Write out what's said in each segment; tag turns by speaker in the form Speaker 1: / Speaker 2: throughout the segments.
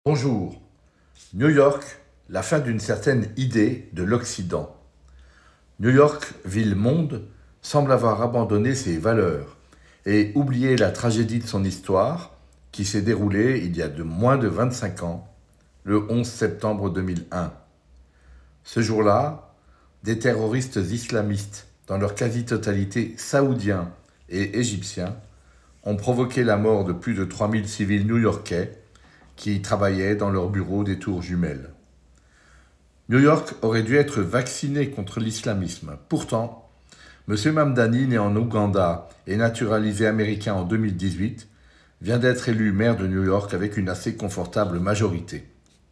Speaker 1: Bonjour. New York, la fin d'une certaine idée de l'Occident. New York, ville-monde, semble avoir abandonné ses valeurs et oublié la tragédie de son histoire qui s'est déroulée il y a moins de 25 ans, le 11 septembre 2001. Ce jour-là, des terroristes islamistes, dans leur quasi-totalité saoudiens et égyptiens, ont provoqué la mort de plus de 3000 civils new-yorkais qui travaillaient dans leurs bureaux des tours jumelles. New York aurait dû être vacciné contre l'islamisme. Pourtant, M. Mamdani, né en Ouganda et naturalisé américain en 2018, vient d'être élu maire de New York avec une assez confortable majorité.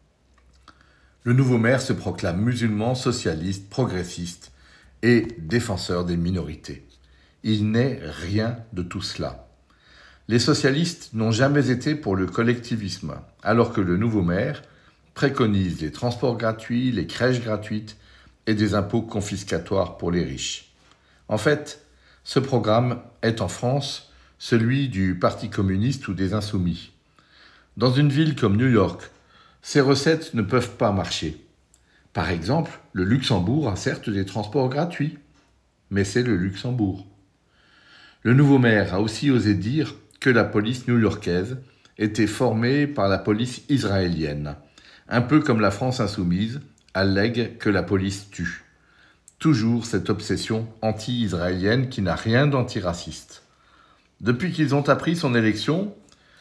Speaker 1: Le nouveau maire se proclame musulman, socialiste, progressiste et défenseur des minorités. Il n'est rien de tout cela. Les socialistes n'ont jamais été pour le collectivisme, alors que le nouveau maire préconise les transports gratuits, les crèches gratuites et des impôts confiscatoires pour les riches. En fait, ce programme est en France celui du Parti communiste ou des Insoumis. Dans une ville comme New York, ces recettes ne peuvent pas marcher. Par exemple, le Luxembourg a certes des transports gratuits, mais c'est le Luxembourg. Le nouveau maire a aussi osé dire que la police new-yorkaise était formée par la police israélienne, un peu comme la France insoumise allègue que la police tue. Toujours cette obsession anti-israélienne qui n'a rien d'antiraciste. Depuis qu'ils ont appris son élection,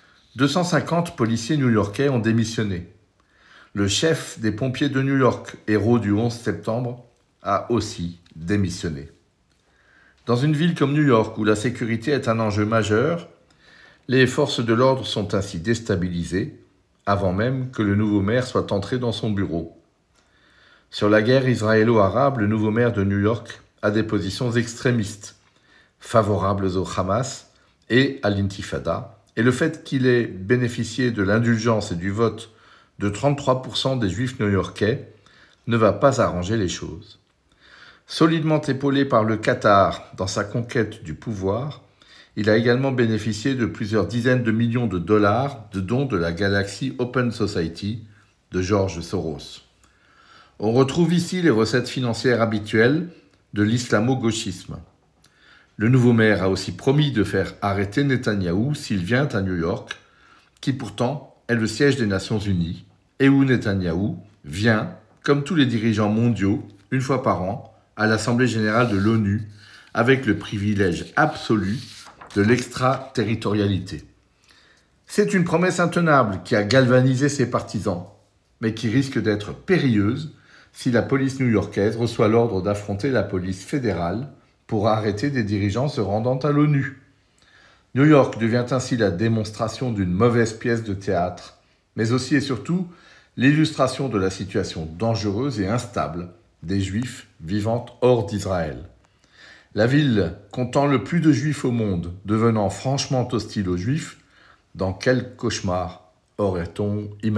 Speaker 1: 250 policiers new-yorkais ont démissionné. Le chef des pompiers de New York, héros du 11 septembre, a aussi démissionné. Dans une ville comme New York, où la sécurité est un enjeu majeur, les forces de l'ordre sont ainsi déstabilisées, avant même que le nouveau maire soit entré dans son bureau. Sur la guerre israélo-arabe, le nouveau maire de New York a des positions extrémistes, favorables au Hamas et à l'intifada, et le fait qu'il ait bénéficié de l'indulgence et du vote de 33% des juifs new-yorkais ne va pas arranger les choses. Solidement épaulé par le Qatar dans sa conquête du pouvoir, il a également bénéficié de plusieurs dizaines de millions de dollars de dons de la Galaxy Open Society de George Soros. On retrouve ici les recettes financières habituelles de l'islamo-gauchisme. Le nouveau maire a aussi promis de faire arrêter Netanyahou s'il vient à New York, qui pourtant est le siège des Nations Unies, et où Netanyahou vient, comme tous les dirigeants mondiaux, une fois par an, à l'Assemblée générale de l'ONU, avec le privilège absolu de l'extraterritorialité. C'est une promesse intenable qui a galvanisé ses partisans, mais qui risque d'être périlleuse si la police new-yorkaise reçoit l'ordre d'affronter la police fédérale pour arrêter des dirigeants se rendant à l'ONU. New York devient ainsi la démonstration d'une mauvaise pièce de théâtre, mais aussi et surtout l'illustration de la situation dangereuse et instable des Juifs vivant hors d'Israël. La ville comptant le plus de Juifs au monde devenant franchement hostile aux Juifs, dans quel cauchemar aurait-on imaginé cela ?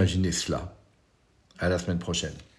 Speaker 1: À la semaine prochaine.